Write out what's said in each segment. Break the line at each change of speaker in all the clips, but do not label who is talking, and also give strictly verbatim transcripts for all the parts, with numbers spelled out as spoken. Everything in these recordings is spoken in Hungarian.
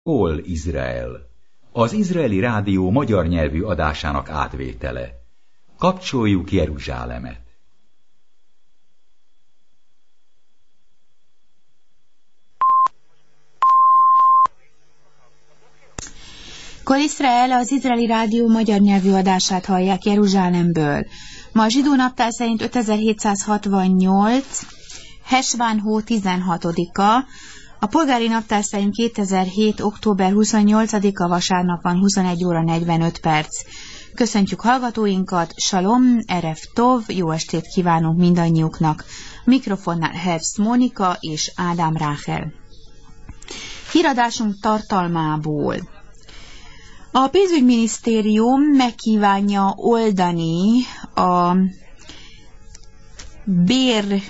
Kol Izrael, az izraeli rádió magyar nyelvű adásának átvétele. Kapcsoljuk Jeruzsálemet!
Kol Izrael, az izraeli rádió magyar nyelvű adását hallják Jeruzsálemből. Ma a zsidó naptár szerint ötezer-hétszázhatvannyolc, Hesván hó tizenhatodika, a polgári naptár szerint kétezer-hét. október huszonnyolcadika, vasárnap van, huszonegy óra negyvenöt perc. Köszöntjük hallgatóinkat, Salom, Erev Tov, jó estét kívánunk mindannyiuknak. Mikrofonnál Herz Mónika és Ádám Ráhel. Híradásunk tartalmából. A pénzügyminisztérium megkívánja oldani a bér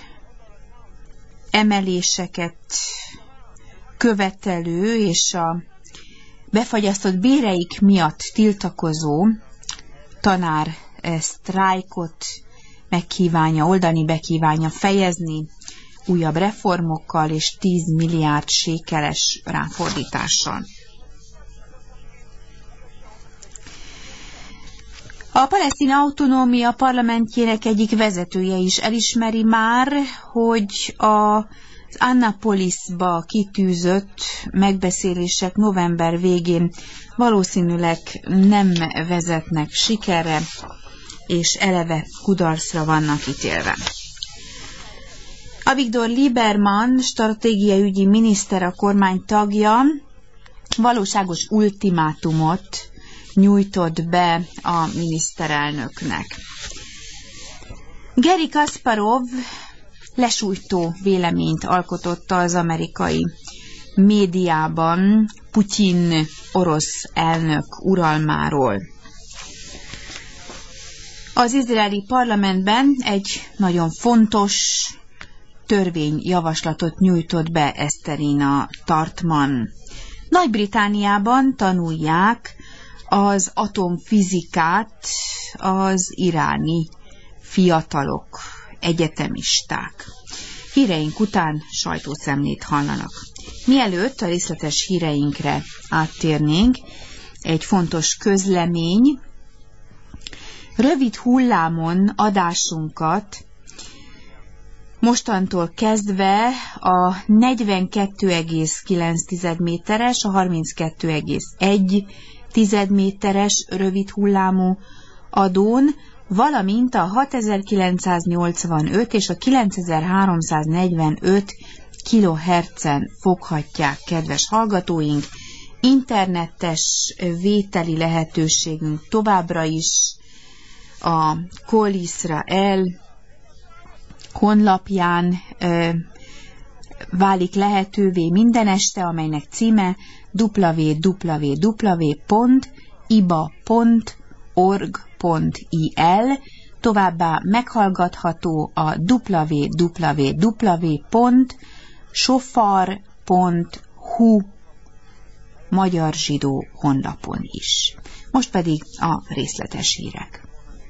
emeléseket követelő és a befagyasztott béreik miatt tiltakozó tanár sztrájkot megkívánja oldani, bekívánja fejezni újabb reformokkal és tíz milliárd sékeles ráfordítással. A palesztin autonómia parlamentjének egyik vezetője is elismeri már, hogy az Annapolisba kitűzött megbeszélések november végén valószínűleg nem vezetnek sikerre, és eleve kudarcra vannak ítélve. Avigdor Lieberman, stratégiaügyi miniszter, a kormány tagja, valóságos ultimátumot nyújtott be a miniszterelnöknek. Garry Kasparov lesújtó véleményt alkotott az amerikai médiában Putyin orosz elnök uralmáról. Az izraeli parlamentben egy nagyon fontos törvényjavaslatot nyújtott be Eszterina Tartman. Nagy-Britanniában tanulják az atomfizikát az iráni fiatalok, egyetemisták. Híreink után sajtószemlét hallanak. Mielőtt a részletes híreinkre áttérnénk, egy fontos közlemény. Rövid hullámon adásunkat mostantól kezdve a negyvenkettő egész kilenc méteres, a harminckettő egész egy méteres rövid hullámú adón, valamint a hatezer-kilencszáznyolcvanöt és a kilencezer-háromszáznegyvenöt kilohertzen foghatják, kedves hallgatóink. Internetes vételi lehetőségünk továbbra is a Kol Izrael honlapján ö, válik lehetővé minden este, amelynek címe double-u double-u double-u pont i b a pont org pont i l, továbbá meghallgatható a double-u double-u double-u pont sofar pont h u magyar zsidó honlapon is. Most pedig a részletes hírek.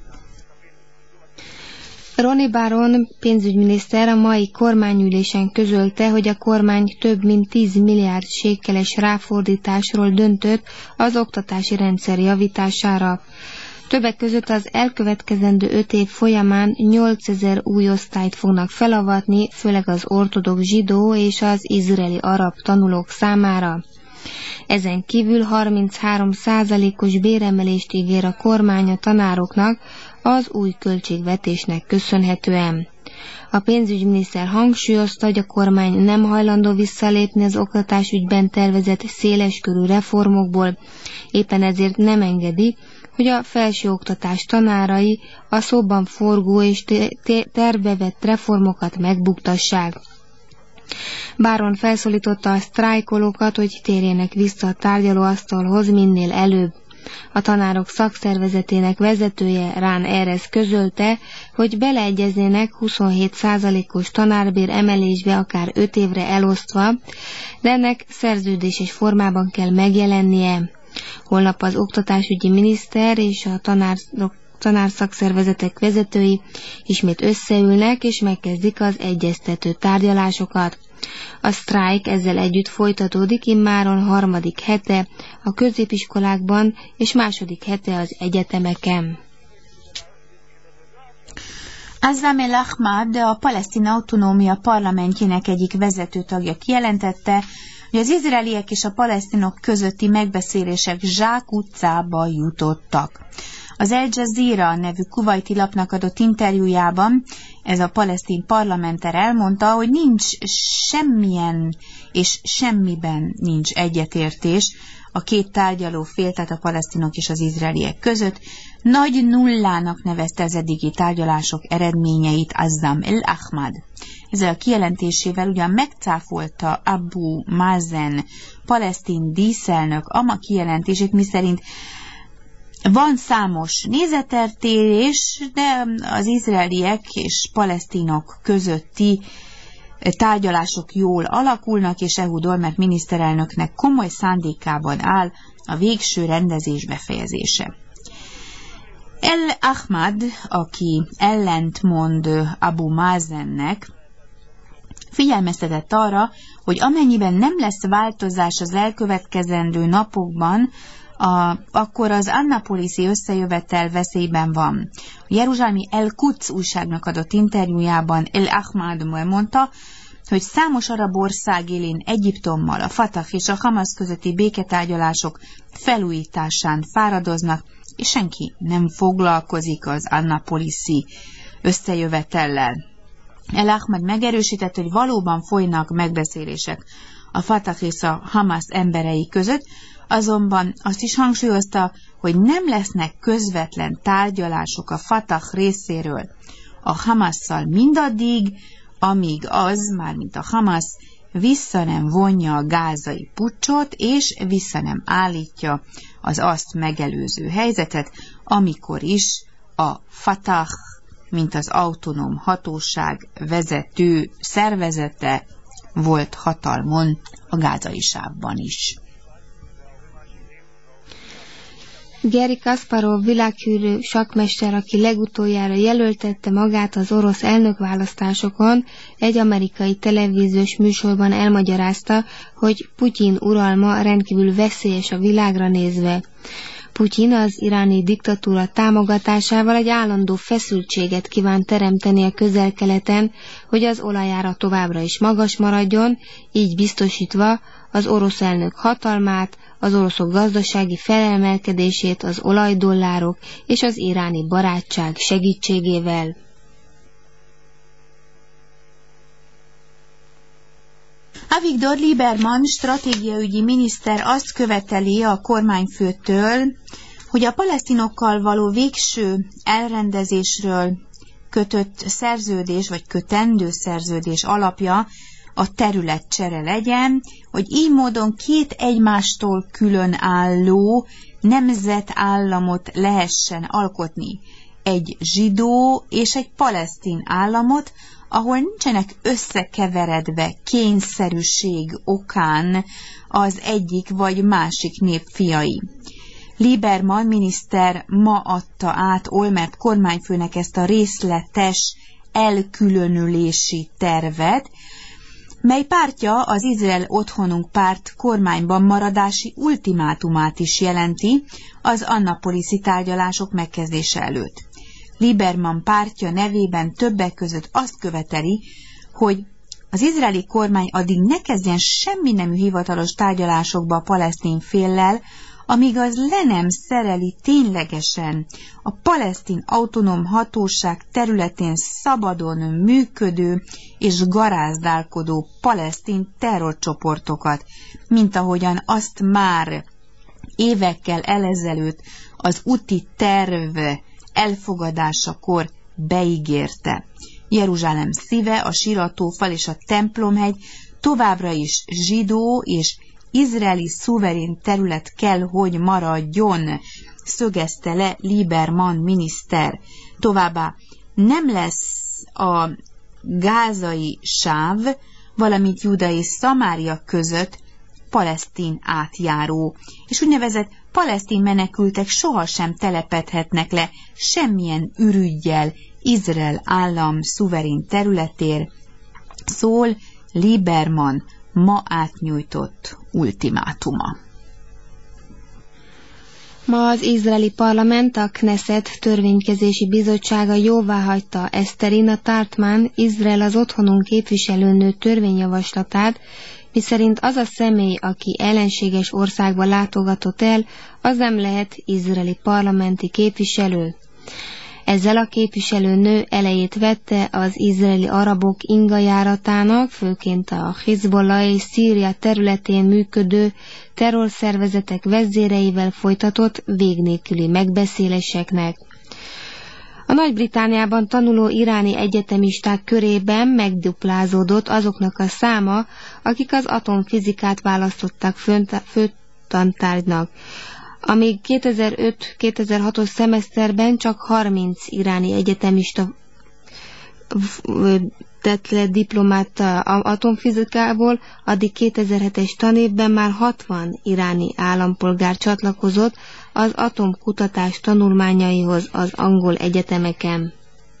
Roni Bar-on pénzügyminiszter a mai kormányülésen közölte, hogy a kormány több mint tíz milliárd sékeles ráfordításról döntött az oktatási rendszer javítására. Többek között az elkövetkezendő öt év folyamán nyolcezer új osztályt fognak felavatni, főleg az ortodox zsidó és az izraeli arab tanulók számára. Ezen kívül harminchárom százalékos béremelést ígér a kormány a tanároknak az új költségvetésnek köszönhetően. A pénzügyminiszter hangsúlyozta, hogy a kormány nem hajlandó visszalépni az oktatásügyben tervezett széleskörű reformokból, éppen ezért nem engedi, hogy a felsőoktatás tanárai a szóban forgó és tervbe vett reformokat megbuktassák. Bar-on felszólította a sztrájkolókat, hogy térjenek vissza a tárgyalóasztalhoz minél előbb. A tanárok szakszervezetének vezetője Rán Erez közölte, hogy beleegyeznének huszonhét százalékos tanárbér emelésbe akár öt évre elosztva, de ennek szerződéses formában kell megjelennie. Holnap az oktatásügyi miniszter és a tanárok tanárszakszervezetek vezetői ismét összeülnek és megkezdik az egyeztető tárgyalásokat. A sztrájk ezzel együtt folytatódik immáron harmadik hete a középiskolákban és második hete az egyetemeken.
Azzam el-Ahmad, a palesztin autonómia parlamentjének egyik vezető tagja kijelentette, hogy az izraeliek és a palesztinok közötti megbeszélések Zsák utcába jutottak. Az El Jazeera nevű kuvaiti lapnak adott interjújában ez a palesztin parlamenter elmondta, hogy nincs semmilyen és semmiben nincs egyetértés a két tárgyaló fél, tehát a palesztinok és az izraeliek között. Nagy nullának nevezte az eddigi tárgyalások eredményeit Azzam el-Ahmad. Ezzel a kijelentésével ugyan megcáfolta Abu Mazen palesztin díszelnök ama kijelentését, miszerint van számos nézeteltérés, de az izraeliek és palesztinok közötti tárgyalások jól alakulnak, és Ehud Olmert miniszterelnöknek komoly szándékában áll a végső rendezés befejezése. El-Ahmad, aki ellentmond Abu Mazennek, figyelmeztetett arra, hogy amennyiben nem lesz változás az elkövetkezendő napokban, A, akkor az annapoliszi összejövetel veszélyben van. A jeruzsálemi El-Quds újságnak adott interjújában El-Ahmad mondta, hogy számos arab ország élén Egyiptommal, a Fatah és a Hamas közötti béketárgyalások felújításán fáradoznak, és senki nem foglalkozik az annapoliszi összejövetellel. El-Ahmad megerősített, hogy valóban folynak megbeszélések a Fatah és a Hamas emberei között, azonban azt is hangsúlyozta, hogy nem lesznek közvetlen tárgyalások a Fatah részéről a Hamasszal mindaddig, amíg az, mármint a Hamas, vissza nem vonja a gázai puccsot, és vissza nem állítja az azt megelőző helyzetet, amikor is a Fatah, mint az autonóm hatóság vezető szervezete volt hatalmon a gázai sávban is.
Garry Kasparov világhírű sakkmester, aki legutoljára jelöltette magát az orosz elnökválasztásokon, egy amerikai televíziós műsorban elmagyarázta, hogy Putyin uralma rendkívül veszélyes a világra nézve. Putyin az iráni diktatúra támogatásával egy állandó feszültséget kíván teremteni a Közel-Keleten, hogy az olajára továbbra is magas maradjon, így biztosítva az orosz elnök hatalmát, az oroszok gazdasági felemelkedését az olajdollárok és az iráni barátság segítségével.
Avigdor Lieberman stratégiaügyi miniszter azt követeli a kormányfőtől, hogy a palesztinokkal való végső elrendezésről kötött szerződés, vagy kötendő szerződés alapja a területcsere legyen, hogy így módon két egymástól különálló nemzetállamot lehessen alkotni. Egy zsidó és egy palesztin államot, ahol nincsenek összekeveredve kényszerűség okán az egyik vagy másik nép fiai. Lieberman miniszter ma adta át Olmert kormányfőnek ezt a részletes elkülönülési tervet, mely pártja az Izrael Otthonunk párt kormányban maradási ultimátumát is jelenti az annapoliszi tárgyalások megkezdése előtt. Lieberman pártja nevében többek között azt követeli, hogy az izraeli kormány addig ne kezdjen semmi nemű hivatalos tárgyalásokba a palesztin féllel, amíg az le nem szereli ténylegesen a palesztin autonóm hatóság területén szabadon működő és garázdálkodó palesztin terrorcsoportokat, mint ahogyan azt már évekkel ezelőtt az úti terv elfogadásakor beígérte. Jeruzsálem szíve, a Siratófal és a Templomhegy továbbra is zsidó és izraeli szuverén terület kell, hogy maradjon, szögezte le Lieberman miniszter. Továbbá nem lesz a gázai sáv, valamint Júda és Szamária között palesztin átjáró, és úgynevezett palesztin menekültek sohasem telepedhetnek le semmilyen ürüggyel Izrael állam szuverén területér, szól Lieberman ma átnyújtott ultimátuma.
Ma az izraeli parlament, a Knesset törvénykezési bizottsága jóváhagyta Eszterina Tartman, Izrael az otthonunk képviselőnő törvényjavaslatát, miszerint az a személy, aki ellenséges országba látogatott el, az nem lehet izraeli parlamenti képviselő. Ezzel a képviselőnő elejét vette az izraeli arabok ingajáratának, főként a Hizbollah és Szíria területén működő terrorszervezetek vezéreivel folytatott végnélküli megbeszéléseknek. A Nagy-Britanniában tanuló iráni egyetemisták körében megduplázódott azoknak a száma, akik az atomfizikát választották főtantárgynak. Amíg kétezer-öt kétezer-hatos szemeszterben csak harminc iráni egyetemista tett le diplomát atomfizikából, addig kétezer-hetes tanévben már hatvan iráni állampolgár csatlakozott az atomkutatás tanulmányaihoz az angol egyetemeken.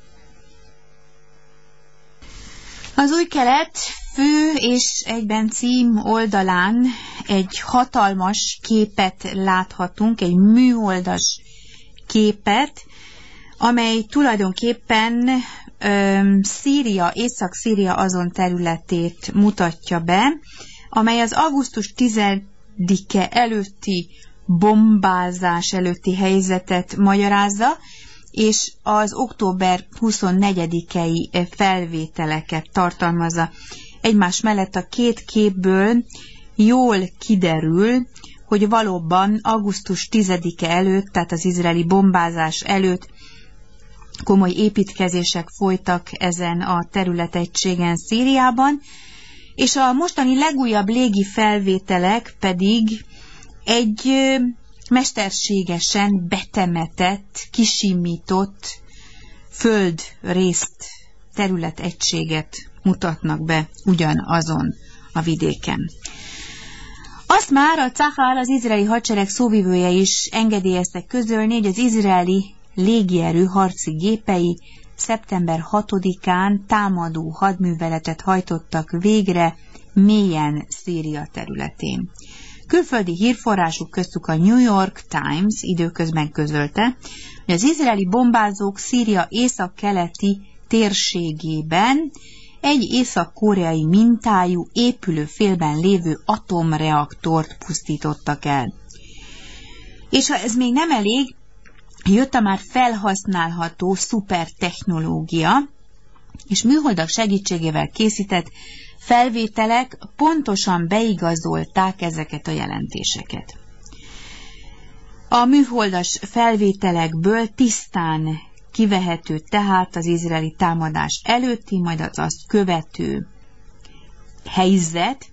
Az Új Kelet fő és egyben cím oldalán egy hatalmas képet láthatunk, egy műholdas képet, amely tulajdonképpen öm, Szíria, Észak-Szíria azon területét mutatja be, amely az augusztus tizedike előtti bombázás előtti helyzetet magyarázza, és az október huszonnegyedikei felvételeket tartalmazza. Egymás mellett a két képből jól kiderül, hogy valóban augusztus tizedike előtt, tehát az izraeli bombázás előtt komoly építkezések folytak ezen a területegységen Szíriában, és a mostani legújabb légi felvételek pedig egy mesterségesen betemetett, kisimított földrészt, területegységet mutatnak be ugyanazon a vidéken. Azt már a Tzahal, az izraeli hadsereg szóvivője is engedélyezte közölni, hogy az izraeli légierő harci gépei szeptember hatodikán támadó hadműveletet hajtottak végre mélyen Szíria területén. Külföldi hírforrásuk köztük a New York Times időközben közölte, hogy az izraeli bombázók Szíria északkeleti térségében egy észak-koreai mintájú épülőfélben lévő atomreaktort pusztítottak el. És ha ez még nem elég, jött a már felhasználható szupertechnológia, és műholdak segítségével készített felvételek pontosan beigazolták ezeket a jelentéseket. A műholdas felvételekből tisztán kivehető tehát az izraeli támadás előtti, majd az azt követő helyzet.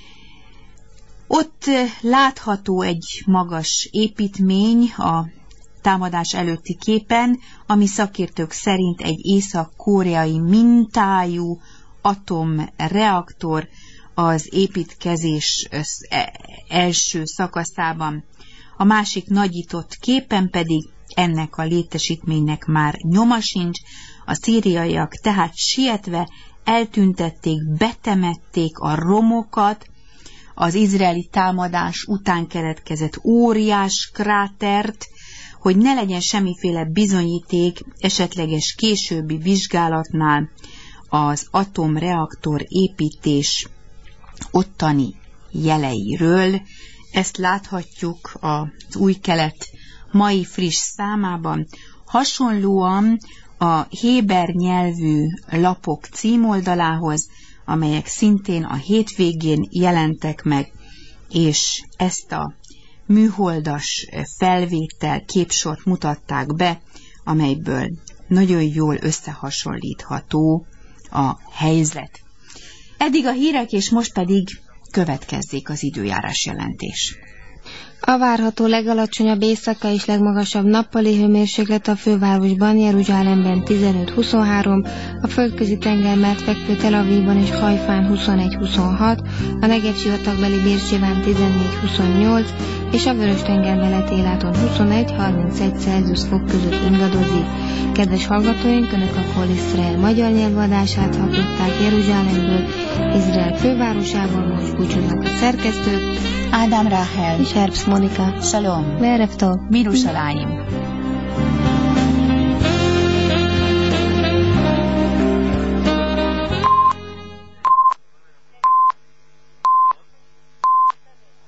Ott látható egy magas építmény a támadás előtti képen, ami szakértők szerint egy észak-koreai mintájú atomreaktor az építkezés első szakaszában. A másik nagyított képen pedig ennek a létesítménynek már nyoma sincs, a szíriaiak tehát sietve eltüntették, betemették a romokat, az izraeli támadás után keletkezett óriás krátert, hogy ne legyen semmiféle bizonyíték esetleges későbbi vizsgálatnál az atomreaktor építés ottani jeleiről. Ezt láthatjuk az Új Kelet mai friss számában. Hasonlóan a héber nyelvű lapok címoldalához, amelyek szintén a hétvégén jelentek meg, és ezt a műholdas felvétel képsort mutatták be, amelyből nagyon jól összehasonlítható a helyzet. Eddig a hírek, és most pedig következzék az időjárás jelentés.
A várható legalacsonyabb éjszaka és legmagasabb nappali hőmérséklet a fővárosban, Jeruzsálemben tizenöt-huszonhárom, a földközi tenger mellett fekvő Tel Avivban és Hajfán huszonegy-huszonhat, a Negev sivatagbeli Bérsében tizennégy-huszonnyolc, és a Vörös-tenger mellett Éláton huszonegy-harmincegy Celsius fok között ingadozik. Kedves hallgatóink, Önök a Kol Izrael magyar nyelvű adását hallották Jeruzsálemből, Izrael fővárosából. Most búcsúznak a szerkesztők,
Ádám Ráhel
és Herbst Monika.
Shalom
Erev Tov.
Birushalayim.